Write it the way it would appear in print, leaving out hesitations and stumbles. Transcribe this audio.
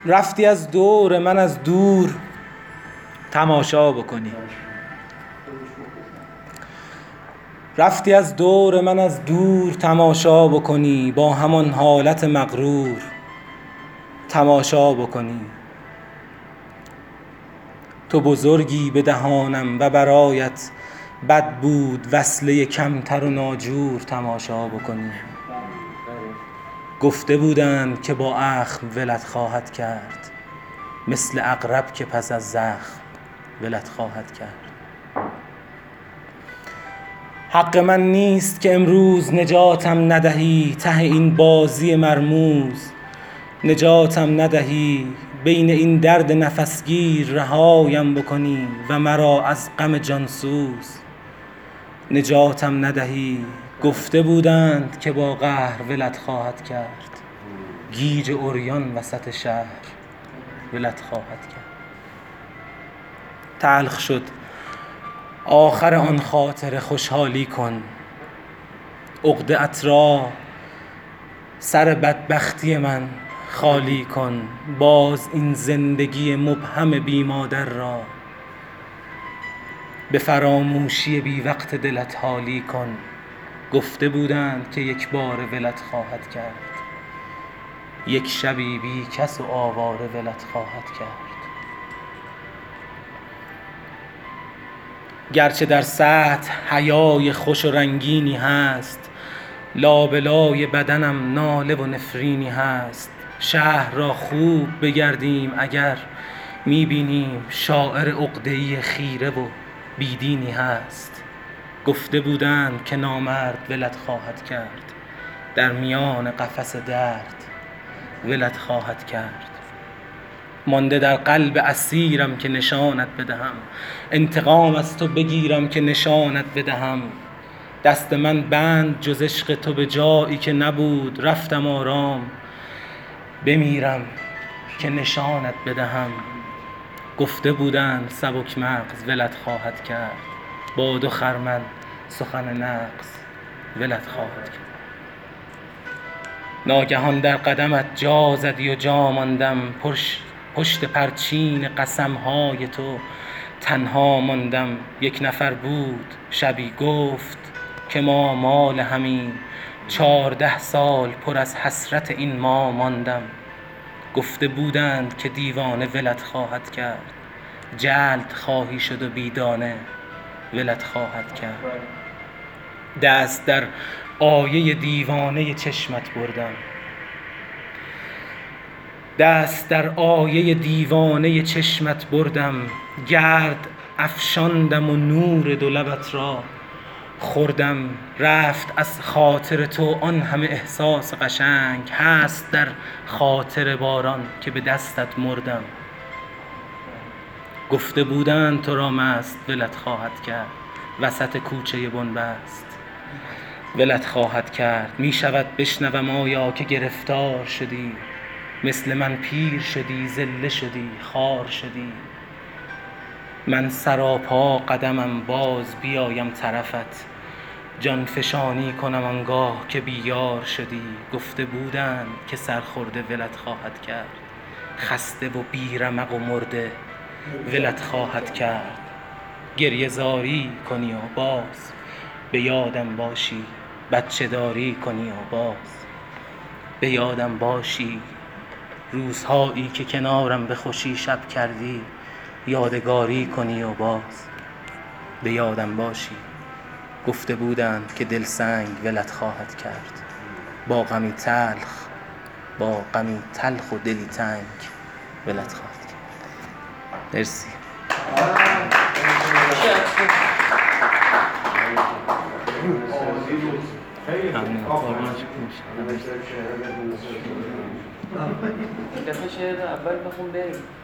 رفتی از دور من از دور تماشا بکنی، رفتی از دور من از دور تماشا بکنی، با همان حالت مغرور تماشا بکنی. تو بزرگی به دهانم و برایت بد بود وصله کمتر و ناجور تماشا بکنی. گفته بودند که با اخم ولت خواهد کرد، مثل عقرب که پس از زخم ولت خواهد کرد. حق من نیست که امروز نجاتم ندهی، ته این بازی مرموز نجاتم ندهی. بین این درد نفسگیر رهایم بکنی و مرا از غم جانسوز نجاتم ندهی. گفته بودند که با قهر ولت خواهد کرد، گیج عریان وسط شهر ولت خواهد کرد. تلخ شد آخر آن خاطر، خوشحالی کن. عقده ات را سر بدبختی من خالی کن. باز این زندگی مبهم بی مادر را به فراموشی بی وقت دلت حالی کن. گفته بودند که یک بار ولت خواهد کرد، یک شبی بی کس و آواره ولت خواهد کرد. گرچه در سطح حیای خوش و رنگینی هست، لابلای بدنم ناله و نفرینی هست. شهر را خوب بگردیم اگر میبینیم شاعر عقده‌ای خیره و بیدینی هست. گفته بودند که نامرد ولت خواهد کرد، در میان قفس درد ولت خواهد کرد. مانده در قلب اسیرم که نشانت بدهم، انتقام از تو بگیرم که نشانت بدهم. دست من بند جز عشق تو به جایی که نبود، رفتم آرام بمیرم که نشانت بدهم. گفته بودند سبک مغز ولت خواهد کرد، با دو خرمن سخن نغز ولت خواهد کرد. ناگهان در قدمت جا زدی و جا ماندم، پشت پرچین قسمهای تو تنها ماندم. یک نفر بود شبی گفت که ما مال همین، 14 سال پر از حسرت این ما ماندم. گفته بودند که دیوانه ولت خواهد کرد، جلد خواهی شد و بیدانه ولت خواهد کرد. دست در آیه دیوانه چشمت بردم، دست در آیه دیوانه چشمت بردم. گرد افشاندم و نور دو لبت را خوردم. رفت از خاطر تو آن همه احساس قشنگ، هست در خاطر باران که به دستت مردم. گفته بودند تو را مست ولت خواهد کرد، وسط کوچه بنبست ولت خواهد کرد. می شود بشنوم آیا که گرفتار شدی، مثل من پیر شدی، زله شدی، خوار شدی. من سراپا قدمم باز بیایم طرفت، جان فشانی کنم آنگاه که بیار شدی. گفته بودند که سرخورده ولت خواهد کرد، خسته و بیرمق و مرده ولت خواهد کرد. گریه زاری کنی و باز به یادم باشی، بچه داری کنی و باز به یادم باشی. روزهایی که کنارم به خوشی شب کردی، یادگاری کنی و باز به یادم باشی. گفته بودند که دلسنگ ولت خواهد کرد، با غمی تلخ و دلی تنگ ولت خواهد کرد. مرسی. دفعه شعر اول بخون بریم.